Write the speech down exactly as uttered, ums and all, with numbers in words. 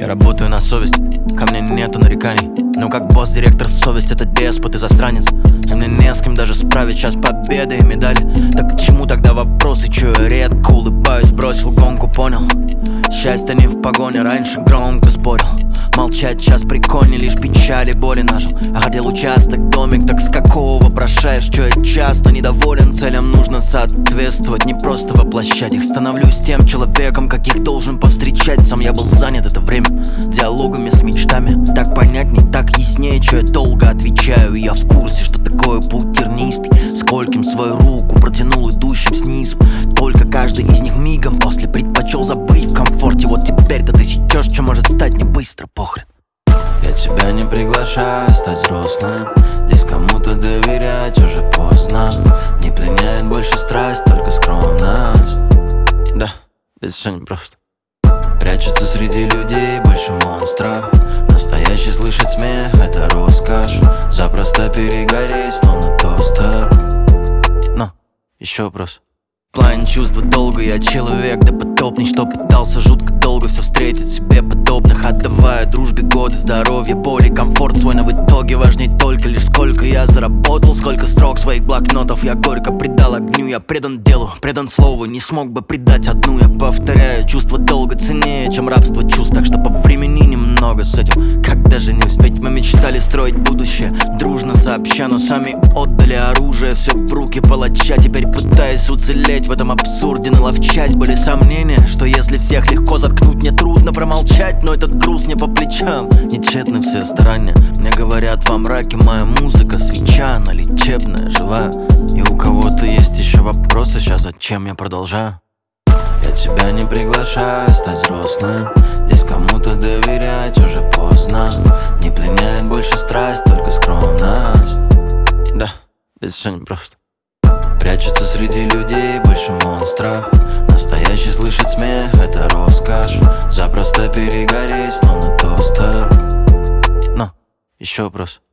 Я работаю на совесть, ко мне нету нареканий. Ну как босс, директор, совесть — это деспот и засранец. И мне не с кем даже справить сейчас победы и медали. Так к чему тогда вопросы, чё я редко улыбаюсь? Бросил гонку, понял, счастье не в погоне, раньше громко спорил. Молчать час прикольнее, лишь печали, боли нажил. А хотел участок, домик, так с какого вопрошаешь? Чё я часто недоволен, целям нужно соответствовать, не просто воплощать их. Становлюсь тем человеком, каких должен повстречать. Сам я был занят это время диалогами с мечтами. Так понятней, так яснее, чё я долго отвечаю. Я в курсе, что такое путь тернистый, скольким свою руку протянул идущим снизу. Только каждый из них мигом после предпочел забыть в комфорте. Вот теперь-то ты сечешь, что может стать не быстро, похрен. Я тебя не приглашаю стать взрослым, здесь кому-то доверять уже поздно. Не пленяет больше страсть, только скромность. Да, здесь все непросто. Прячется среди людей больше монстров. Настоящий слышит смех, это роскошь. Запросто перегореть, словно тостер. Но, еще вопрос. В плане чувства долго я человек допотопный, что пытался жутко долго все встретить себе подобных, отдавая дружбе годы, здоровье, боли, комфорт свой. Но в итоге важнее только лишь сколько я заработал, сколько строк своих блокнотов я горько предал огню. Я предан делу, предан слову, не смог бы предать одну. Я повторяю, чувство долго ценнее, чем рабство чувств. Так что повремени немного с этим, когда женюсь. Ведь мы мечтали строить будущее дружно сообща, но сами отдали оружие все в руки палача. Теперь пытаясь уцелеть в этом абсурде, наловчась. Были сомнения, что если всех легко заткнуть, мне трудно промолчать. Но этот груз не по плечам, не тщетны все старания. Мне говорят, во мраке моя музыка свеча, она лечебная, живая. И у кого-то есть еще вопросы, сейчас зачем я продолжаю? Я тебя не приглашаю стать взрослым, здесь кому-то доверять уже поздно. Не пленяет больше страсть, только скромность. Да, здесь все непросто. Прячется среди людей больше монстров. Настоящий слышит смех, это роскошь. Запросто перегореть, словно тостер. Но, еще вопрос.